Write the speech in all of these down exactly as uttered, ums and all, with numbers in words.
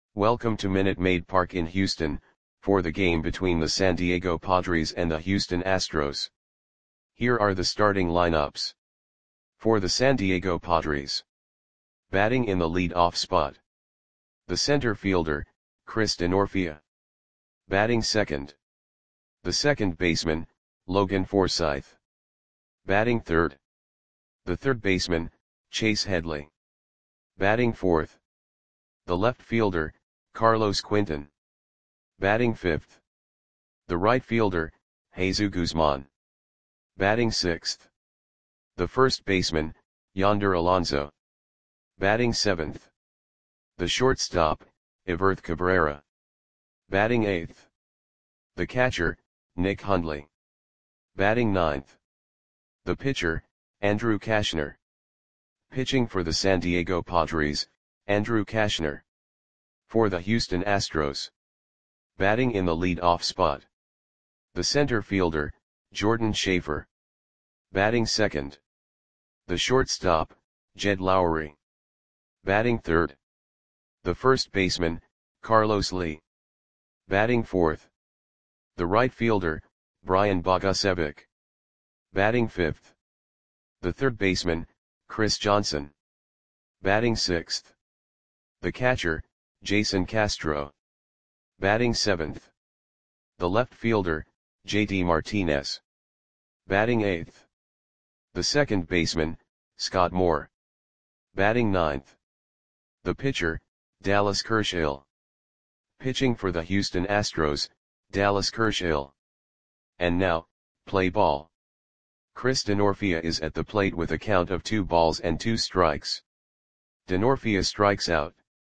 Welcome to Minute Maid Park in Houston, for the game between the San Diego Padres and the Houston Astros. Here are the starting lineups. For the San Diego Padres. Batting in the lead-off spot. The center fielder, Chris Denorfia. Batting second. The second baseman, Logan Forsythe. Batting third. The third baseman, Chase Headley. Batting fourth. The left fielder, Carlos Quinton. Batting fifth. The right fielder, Jesus Guzman. Batting sixth. The first baseman, Yonder Alonso. Batting seventh. The shortstop, Everth Cabrera. Batting eighth. The catcher, Nick Hundley. Batting ninth. The pitcher, Andrew Cashner. Pitching for the San Diego Padres, Andrew Cashner. For the Houston Astros. Batting in the lead-off spot. The center fielder, Jordan Schaefer. Batting second. The shortstop, Jed Lowrie. Batting third. The first baseman, Carlos Lee. Batting fourth. The right fielder, Brian Bogusevic. Batting fifth. The third baseman, Chris Johnson. Batting sixth. The catcher, Jason Castro. Batting seventh. The left fielder, J D Martinez. Batting eighth. The second baseman, Scott Moore. Batting ninth. The pitcher, Dallas Kershaw. Pitching for the Houston Astros, Dallas Kershaw. And now, play ball. Chris Denorfia is at the plate with a count of two balls and two strikes. Denorfia strikes out.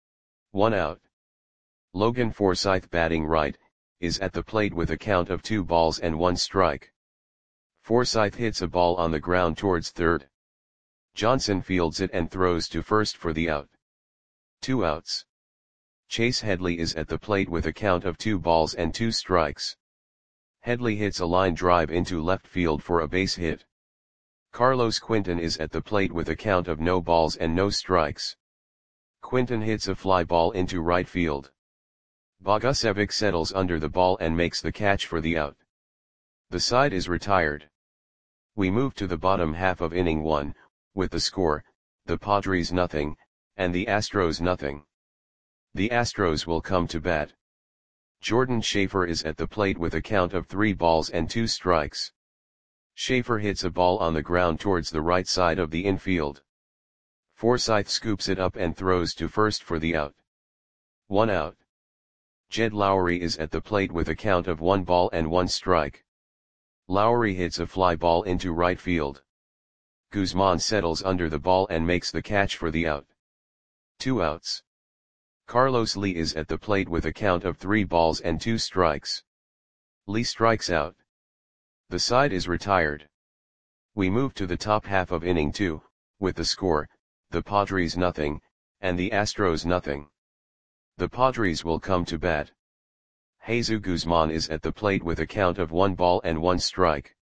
One out. Logan Forsythe, batting right, is at the plate with a count of two balls and one strike. Forsythe hits a ball on the ground towards third. Johnson fields it and throws to first for the out. Two outs. Chase Headley is at the plate with a count of two balls and two strikes. Headley hits a line drive into left field for a base hit. Carlos Quinton is at the plate with a count of no balls and no strikes. Quinton hits a fly ball into right field. Bogusevic settles under the ball and makes the catch for the out. The side is retired. We move to the bottom half of inning one, with the score, the Padres nothing, and the Astros nothing. The Astros will come to bat. Jordan Schaefer is at the plate with a count of three balls and two strikes. Schaefer hits a ball on the ground towards the right side of the infield. Forsythe scoops it up and throws to first for the out. One out. Jed Lowrie is at the plate with a count of one ball and one strike. Lowrie hits a fly ball into right field. Guzman settles under the ball and makes the catch for the out. Two outs. Carlos Lee is at the plate with a count of three balls and two strikes. Lee strikes out. The side is retired. We move to the top half of inning two, with the score, the Padres nothing, and the Astros nothing. The Padres will come to bat. Jesus Guzman is at the plate with a count of one ball and one strike.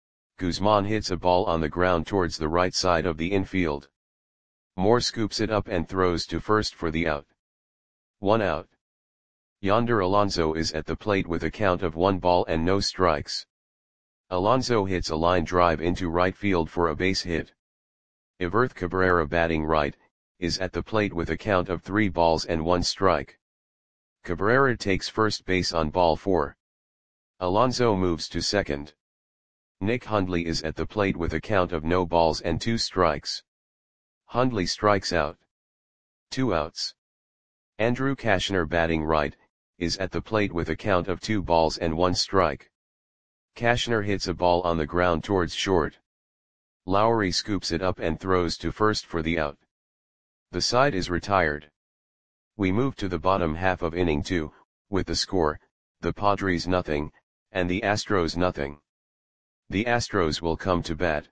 Guzman hits a ball on the ground towards the right side of the infield. Moore scoops it up and throws to first for the out. One out. Yonder Alonso is at the plate with a count of one ball and no strikes. Alonso hits a line drive into right field for a base hit. Everth Cabrera, batting right, is at the plate with a count of three balls and one strike. Cabrera takes first base on ball four. Alonso moves to second. Nick Hundley is at the plate with a count of no balls and two strikes. Hundley strikes out. Two outs. Andrew Cashner, batting right, is at the plate with a count of two balls and one strike. Cashner hits a ball on the ground towards short. Lowrie scoops it up and throws to first for the out. The side is retired. We move to the bottom half of inning two, with the score, the Padres nothing, and the Astros nothing. The Astros will come to bat.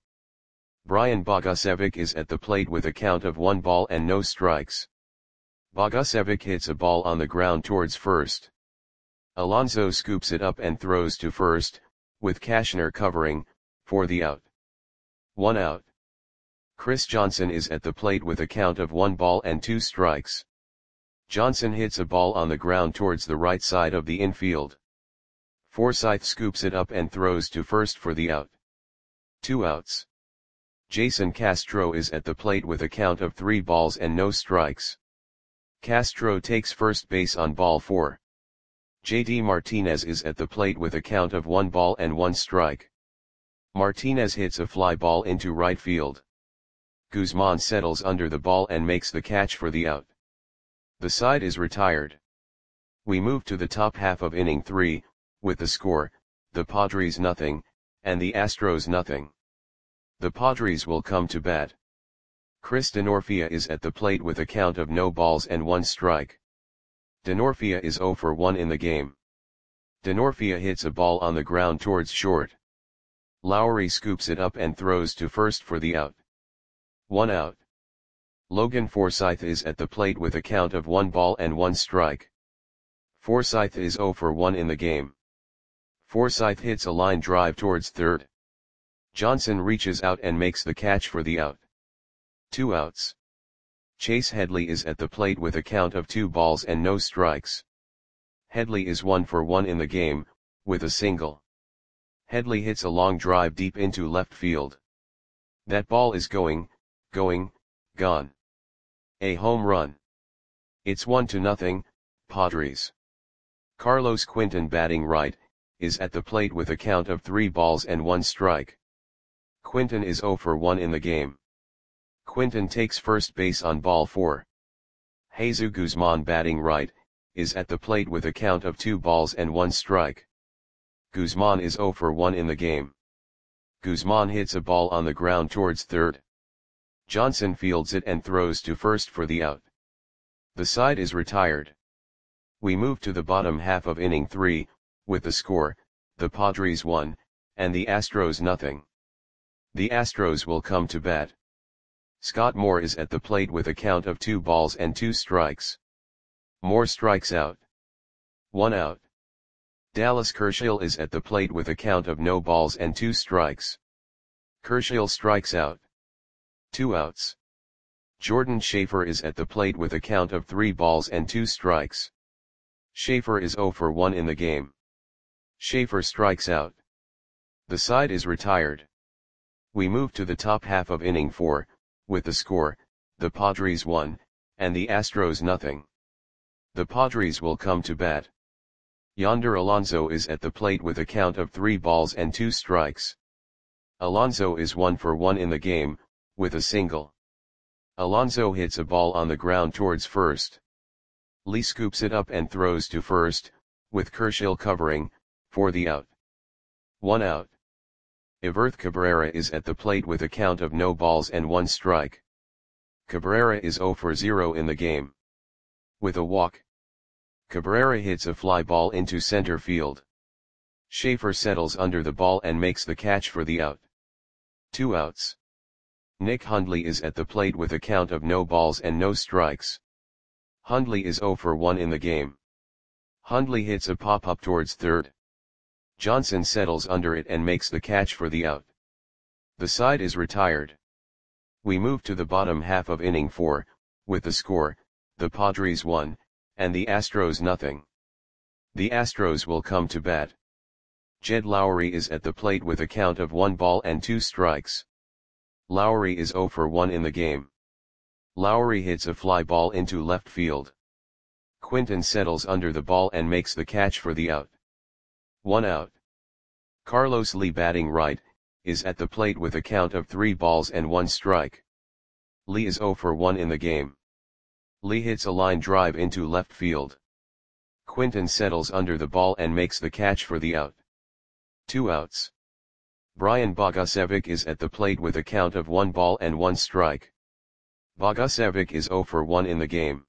Brian Bogusevic is at the plate with a count of one ball and no strikes. Bogusevic hits a ball on the ground towards first. Alonso scoops it up and throws to first, with Cashner covering, for the out. One out. Chris Johnson is at the plate with a count of one ball and two strikes. Johnson hits a ball on the ground towards the right side of the infield. Forsyth scoops it up and throws to first for the out. Two outs. Jason Castro is at the plate with a count of three balls and no strikes. Castro takes first base on ball four. J D Martinez is at the plate with a count of one ball and one strike. Martinez hits a fly ball into right field. Guzman settles under the ball and makes the catch for the out. The side is retired. We move to the top half of inning three, with the score, the Padres nothing, and the Astros nothing. The Padres will come to bat. Chris Denorfia is at the plate with a count of no balls and one strike. Denorfia is zero for one in the game. Denorfia hits a ball on the ground towards short. Lowry scoops it up and throws to first for the out. One out. Logan Forsythe is at the plate with a count of one ball and one strike. Forsythe is zero for one in the game. Forsythe hits a line drive towards third. Johnson reaches out and makes the catch for the out. Two outs. Chase Headley is at the plate with a count of two balls and no strikes. Headley is one for one in the game, with a single. Headley hits a long drive deep into left field. That ball is going, going, gone. A home run. It's one to nothing, Padres. Carlos Quinton, batting right, is at the plate with a count of three balls and one strike. Quinton is zero for one in the game. Quinton takes first base on ball four. Jesus Guzman, batting right, is at the plate with a count of two balls and one strike. Guzman is zero for one in the game. Guzman hits a ball on the ground towards third. Johnson fields it and throws to first for the out. The side is retired. We move to the bottom half of inning three, with the score, the Padres one, and the Astros nothing. The Astros will come to bat. Scott Moore is at the plate with a count of two balls and two strikes. Moore strikes out. One out. Dallas Kershill is at the plate with a count of no balls and two strikes. Kershill strikes out. Two outs. Jordan Schaefer is at the plate with a count of three balls and two strikes. Schaefer is zero for one in the game. Schaefer strikes out. The side is retired. We move to the top half of inning four, with the score, the Padres one, and the Astros nothing. The Padres will come to bat. Yonder Alonso is at the plate with a count of three balls and two strikes. Alonso is one for one in the game, with a single. Alonso hits a ball on the ground towards first. Lee scoops it up and throws to first, with Kershill covering, for the out. One out. Everth Cabrera is at the plate with a count of no balls and one strike. Cabrera is zero for zero in the game. With a walk, Cabrera hits a fly ball into center field. Schaefer settles under the ball and makes the catch for the out. Two outs. Nick Hundley is at the plate with a count of no balls and no strikes. Hundley is zero for one in the game. Hundley hits a pop-up towards third. Johnson settles under it and makes the catch for the out. The side is retired. We move to the bottom half of inning four, with the score, the Padres one, and the Astros nothing. The Astros will come to bat. Jed Lowry is at the plate with a count of one ball and two strikes. Lowry is zero for one in the game. Lowry hits a fly ball into left field. Quinton settles under the ball and makes the catch for the out. One out. Carlos Lee, batting right, is at the plate with a count of three balls and one strike. Lee is zero for one in the game. Lee hits a line drive into left field. Quinton settles under the ball and makes the catch for the out. Two outs. Brian Bogusevic is at the plate with a count of one ball and one strike. Bogusevic is zero for one in the game.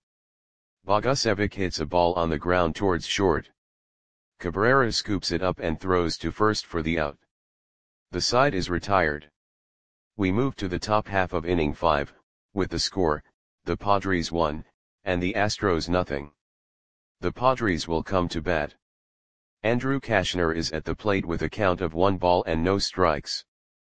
Bogusevic hits a ball on the ground towards short. Cabrera scoops it up and throws to first for the out. The side is retired. We move to the top half of inning five, with the score, the Padres one, and the Astros nothing. The Padres will come to bat. Andrew Cashner is at the plate with a count of one ball and no strikes.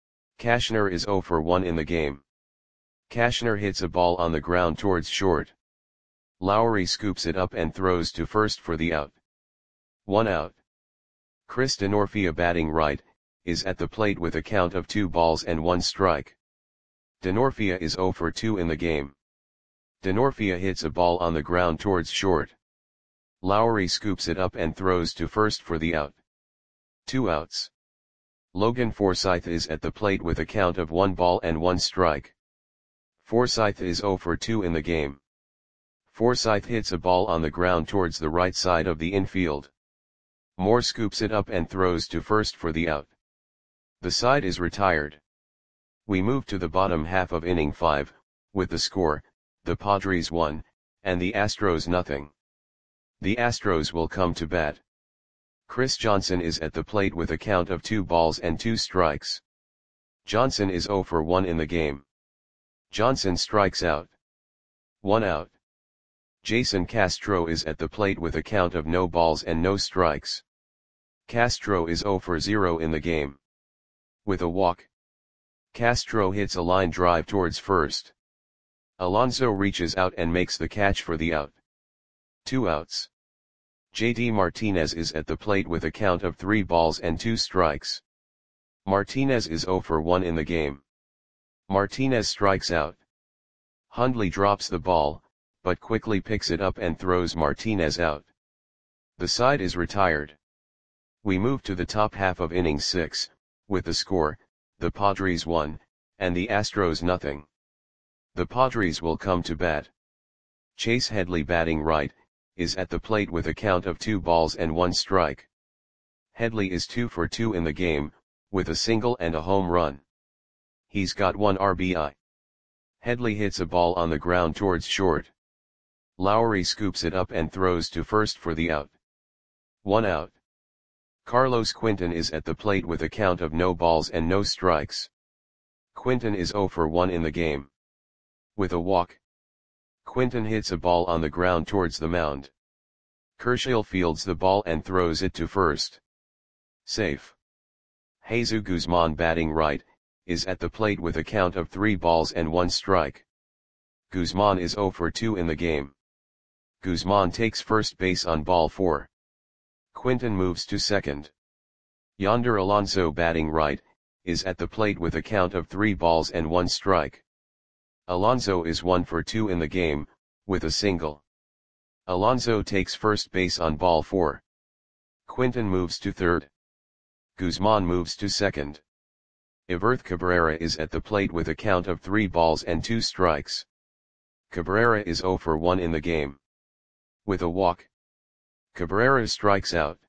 Cashner is zero for one in the game. Cashner hits a ball on the ground towards short. Lowry scoops it up and throws to first for the out. One out. Chris Denorfia batting right, is at the plate with a count of two balls and one strike. Denorfia is zero for two in the game. Denorfia hits a ball on the ground towards short. Lowry scoops it up and throws to first for the out. Two outs. Logan Forsythe is at the plate with a count of one ball and one strike. Forsythe is zero for two in the game. Forsythe hits a ball on the ground towards the right side of the infield. Moore scoops it up and throws to first for the out. The side is retired. We move to the bottom half of inning five, with the score, the Padres one, and the Astros nothing. The Astros will come to bat. Chris Johnson is at the plate with a count of two balls and two strikes. Johnson is zero for one in the game. Johnson strikes out. One out. Jason Castro is at the plate with a count of no balls and no strikes. Castro is zero for zero in the game. With a walk, Castro hits a line drive towards first. Alonso reaches out and makes the catch for the out. Two outs. J D Martinez is at the plate with a count of three balls and two strikes. Martinez is zero for one in the game. Martinez strikes out. Hundley drops the ball, but quickly picks it up and throws Martinez out. The side is retired. We move to the top half of inning six, with the score, the Padres one, and the Astros nothing. The Padres will come to bat. Chase Headley batting right, is at the plate with a count of two balls and one strike. Headley is two for two in the game, with a single and a home run. He's got one R B I. Headley hits a ball on the ground towards short. Lowry scoops it up and throws to first for the out. One out. Carlos Quinton is at the plate with a count of no balls and no strikes. Quinton is zero for one in the game. With a walk, Quinton hits a ball on the ground towards the mound. Kershaw fields the ball and throws it to first. Safe. Jesus Guzman batting right, is at the plate with a count of three balls and one strike. Guzman is zero for two in the game. Guzman takes first base on ball four. Quinton moves to second. Yonder Alonso batting right, is at the plate with a count of three balls and one strike. Alonso is one for two in the game, with a single. Alonso takes first base on ball four. Quinton moves to third. Guzman moves to second. Iverth Cabrera is at the plate with a count of three balls and two strikes. Cabrera is zero for one in the game. With a walk, Cabrera strikes out.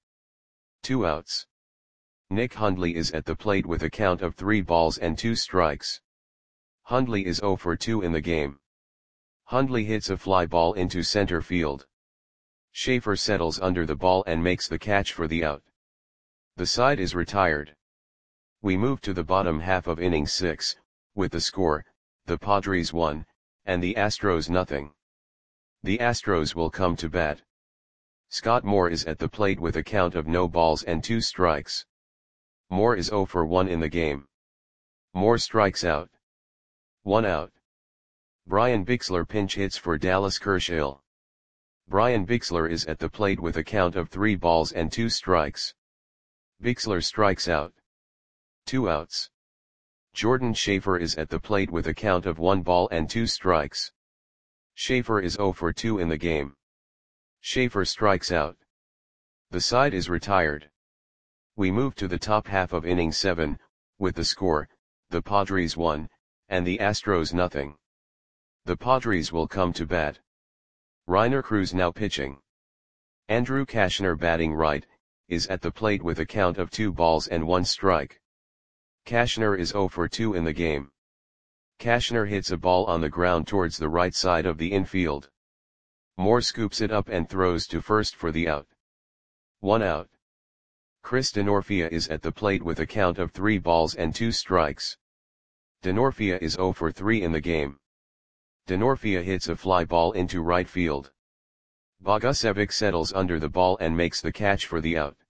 Two outs. Nick Hundley is at the plate with a count of three balls and two strikes. Hundley is zero for two in the game. Hundley hits a fly ball into center field. Schaefer settles under the ball and makes the catch for the out. The side is retired. We move to the bottom half of inning six, with the score, the Padres one, and the Astros nothing. The Astros will come to bat. Scott Moore is at the plate with a count of no balls and two strikes. Moore is zero for one in the game. Moore strikes out. One out. Brian Bixler pinch hits for Dallas Kershaw. Brian Bixler is at the plate with a count of three balls and two strikes. Bixler strikes out. Two outs. Jordan Schaefer is at the plate with a count of one ball and two strikes. Schaefer is zero for two in the game. Schaefer strikes out. The side is retired. We move to the top half of inning seven, with the score, the Padres one, and the Astros nothing. The Padres will come to bat. Rainer Cruz now pitching. Andrew Cashner batting right, is at the plate with a count of two balls and one strike. Cashner is zero for two in the game. Cashner hits a ball on the ground towards the right side of the infield. Moore scoops it up and throws to first for the out. One out. Chris Denorfia is at the plate with a count of three balls and two strikes. Denorfia is zero for three in the game. Denorfia hits a fly ball into right field. Bogusevic settles under the ball and makes the catch for the out.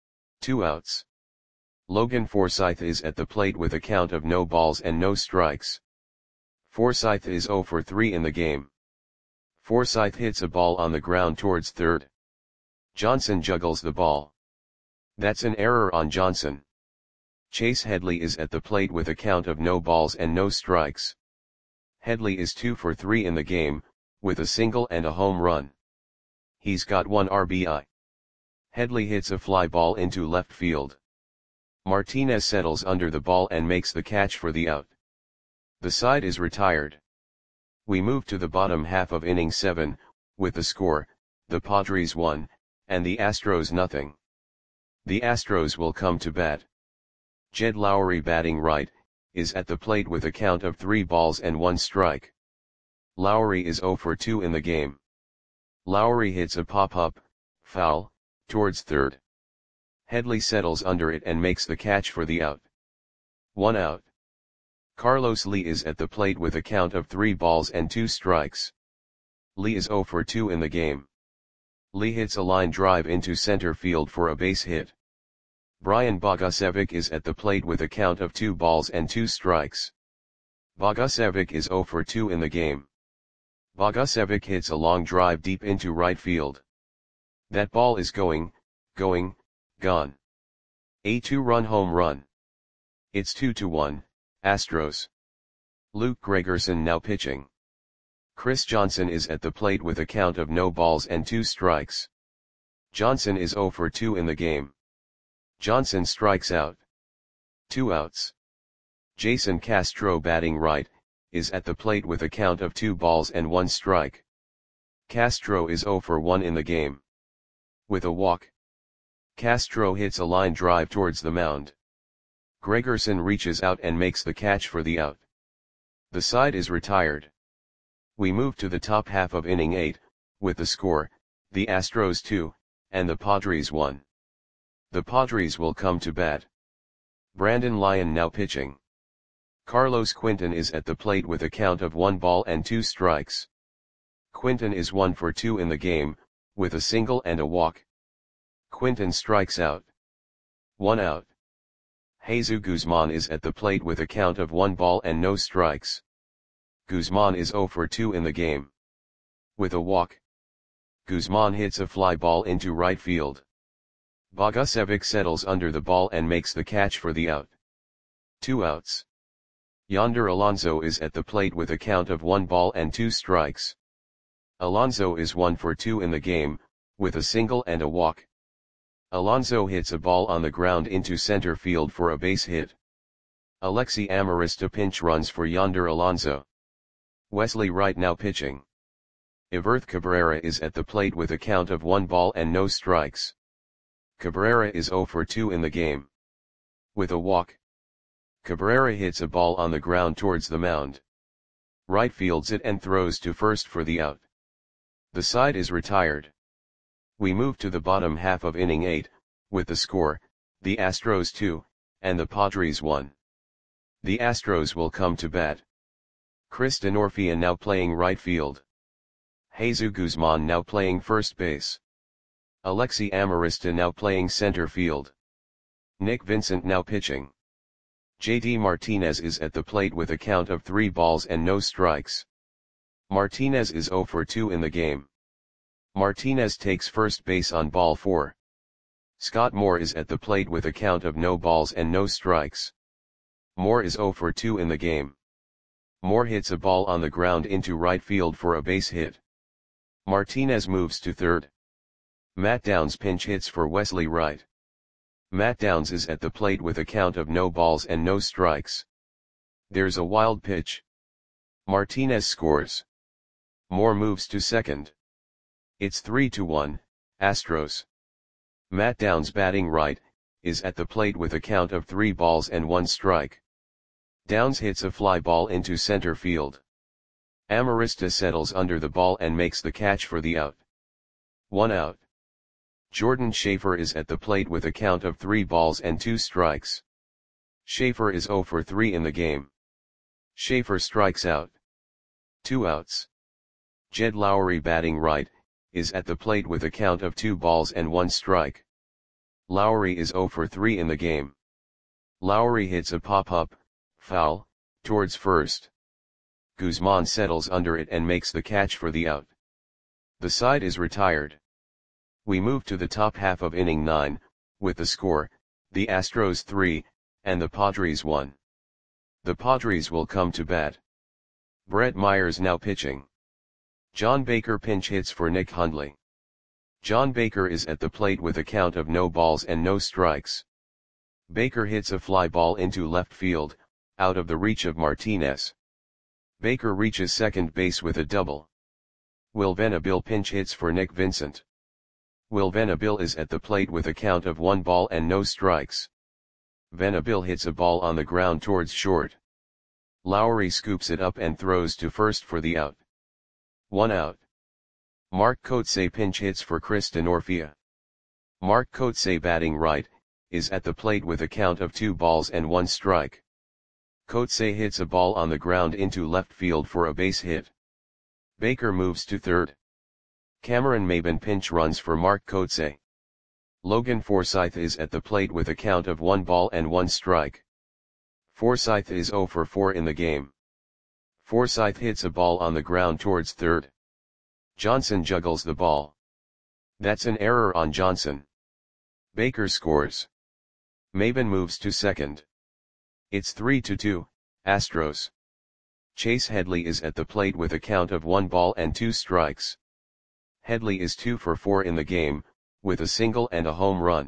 Two outs. Logan Forsythe is at the plate with a count of no balls and no strikes. Forsythe is zero for three in the game. Forsyth hits a ball on the ground towards third. Johnson juggles the ball. That's an error on Johnson. Chase Headley is at the plate with a count of no balls and no strikes. Headley is two for three in the game, with a single and a home run. He's got one R B I. Headley hits a fly ball into left field. Martinez settles under the ball and makes the catch for the out. The side is retired. We move to the bottom half of inning seven, with the score, the Padres one, and the Astros nothing. The Astros will come to bat. Jed Lowrie, batting right, is at the plate with a count of three balls and one strike. Lowrie is zero for two in the game. Lowrie hits a pop-up, foul, towards third. Headley settles under it and makes the catch for the out. One out. Carlos Lee is at the plate with a count of three balls and two strikes. Lee is zero for two in the game. Lee hits a line drive into center field for a base hit. Brian Bogusevic is at the plate with a count of two balls and two strikes. Bogusevic is zero for two in the game. Bogusevic hits a long drive deep into right field. That ball is going, going, gone. A two-run home run. It's two to one, Astros. Luke Gregerson now pitching. Chris Johnson is at the plate with a count of no balls and two strikes. Johnson is zero for two in the game. Johnson strikes out. Two outs. Jason Castro, batting right, is at the plate with a count of two balls and one strike. Castro is zero for one in the game. With a walk. Castro hits a line drive towards the mound. Gregerson reaches out and makes the catch for the out. The side is retired. We move to the top half of inning eight, with the score, the Astros two, and the Padres one. The Padres will come to bat. Brandon Lyon now pitching. Carlos Quinton is at the plate with a count of one ball and two strikes. Quinton is one for two in the game, with a single and a walk. Quinton strikes out. One out. Jesus Guzman is at the plate with a count of one ball and no strikes. Guzman is zero for two in the game. With a walk. Guzman hits a fly ball into right field. Bogusevic settles under the ball and makes the catch for the out. Two outs. Yonder Alonso is at the plate with a count of one ball and two strikes. Alonso is one for two in the game, with a single and a walk. Alonso hits a ball on the ground into center field for a base hit. Alexi Amarista pinch runs for Yonder Alonso. Wesley Wright now pitching. Everth Cabrera is at the plate with a count of one ball and no strikes. Cabrera is zero for two in the game. With a walk. Cabrera hits a ball on the ground towards the mound. Wright fields it and throws to first for the out. The side is retired. We move to the bottom half of inning eight, with the score, the Astros two, and the Padres one. The Astros will come to bat. Chris Denorfia now playing right field. Jesus Guzman now playing first base. Alexi Amarista now playing center field. Nick Vincent now pitching. J D Martinez is at the plate with a count of three balls and no strikes. Martinez is zero for two in the game. Martinez takes first base on ball four. Scott Moore is at the plate with a count of no balls and no strikes. Moore is zero for two in the game. Moore hits a ball on the ground into right field for a base hit. Martinez moves to third. Matt Downs pinch hits for Wesley Wright. Matt Downs is at the plate with a count of no balls and no strikes. There's a wild pitch. Martinez scores. Moore moves to second. It's three to one, Astros. Matt Downs, batting right, is at the plate with a count of three balls and one strike. Downs hits a fly ball into center field. Amarista settles under the ball and makes the catch for the out. One out. Jordan Schaefer is at the plate with a count of three balls and two strikes. Schaefer is zero for three in the game. Schaefer strikes out. Two outs. Jed Lowrie, batting right, is at the plate with a count of two balls and one strike. Lowrie is zero for three in the game. Lowrie hits a pop-up, foul, towards first. Guzman settles under it and makes the catch for the out. The side is retired. We move to the top half of inning nine, with the score, the Astros three, and the Padres one. The Padres will come to bat. Brett Myers now pitching. John Baker pinch hits for Nick Hundley. John Baker is at the plate with a count of no balls and no strikes. Baker hits a fly ball into left field, out of the reach of Martinez. Baker reaches second base with a double. Will Venable pinch hits for Nick Vincent. Will Venable is at the plate with a count of one ball and no strikes. Venable hits a ball on the ground towards short. Lowry scoops it up and throws to first for the out. One out. Mark Kotsay pinch hits for Chris Denorfia. Mark Kotsay, batting right, is at the plate with a count of two balls and one strike. Kotsay hits a ball on the ground into left field for a base hit. Baker moves to third. Cameron Maybin pinch runs for Mark Kotsay. Logan Forsythe is at the plate with a count of one ball and one strike. Forsythe is zero for four in the game. Forsythe hits a ball on the ground towards third. Johnson juggles the ball. That's an error on Johnson. Baker scores. Maybin moves to second. It's three to two, Astros. Chase Headley is at the plate with a count of one ball and two strikes. Headley is two for four in the game, with a single and a home run.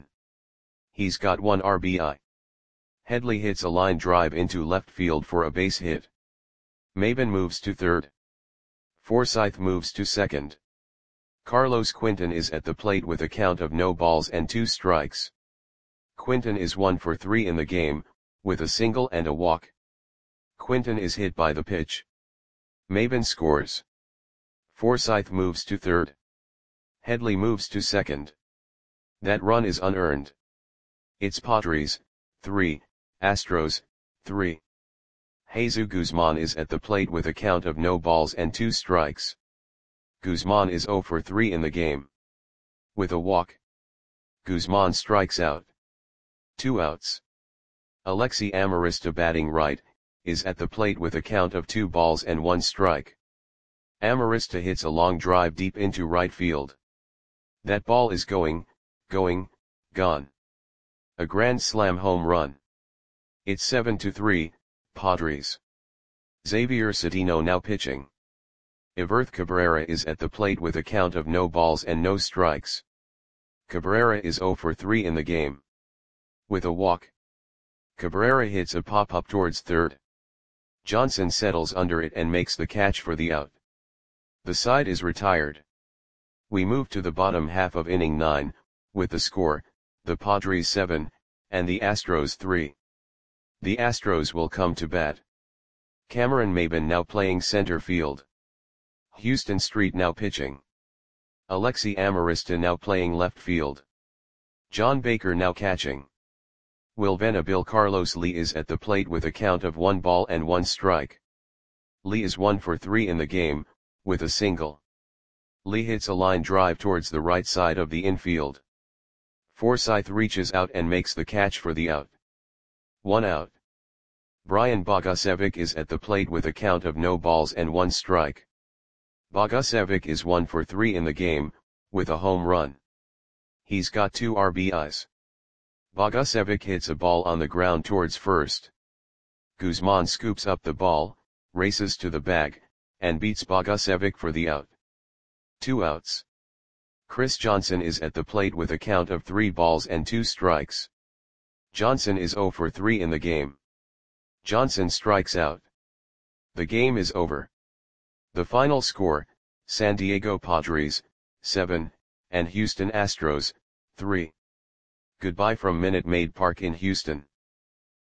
He's got one R B I. Headley hits a line drive into left field for a base hit. Maybin moves to third. Forsythe moves to second. Carlos Quinton is at the plate with a count of no balls and two strikes. Quinton is one for three in the game, with a single and a walk. Quinton is hit by the pitch. Maybin scores. Forsythe moves to third. Headley moves to second. That run is unearned. It's Padres, three, Astros, three. Jesus Guzman is at the plate with a count of no balls and two strikes. Guzman is zero for three in the game. With a walk. Guzman strikes out. Two outs. Alexi Amarista, batting right, is at the plate with a count of two balls and one strike. Amarista hits a long drive deep into right field. That ball is going, going, gone. A grand slam home run. It's seven to three, Padres. Xavier Cedeno now pitching. Everth Cabrera is at the plate with a count of no balls and no strikes. Cabrera is zero for three in the game. With a walk. Cabrera hits a pop-up towards third. Johnson settles under it and makes the catch for the out. The side is retired. We move to the bottom half of inning nine, with the score, the Padres seven, and the Astros three. The Astros will come to bat. Cameron Maybin now playing center field. Houston Street now pitching. Alexi Amarista now playing left field. John Baker now catching. Will Venable. Carlos Lee is at the plate with a count of one ball and one strike. Lee is one for three in the game, with a single. Lee hits a line drive towards the right side of the infield. Forsythe reaches out and makes the catch for the out. One out. Brian Bogusevic is at the plate with a count of no balls and one strike. Bogusevic is one for three in the game, with a home run. He's got two R B Is. Bogusevic hits a ball on the ground towards first. Guzman scoops up the ball, races to the bag, and beats Bogusevic for the out. Two outs. Chris Johnson is at the plate with a count of three balls and two strikes. Johnson is zero for three in the game. Johnson strikes out. The game is over. The final score, San Diego Padres, seven, and Houston Astros, three. Goodbye from Minute Maid Park in Houston.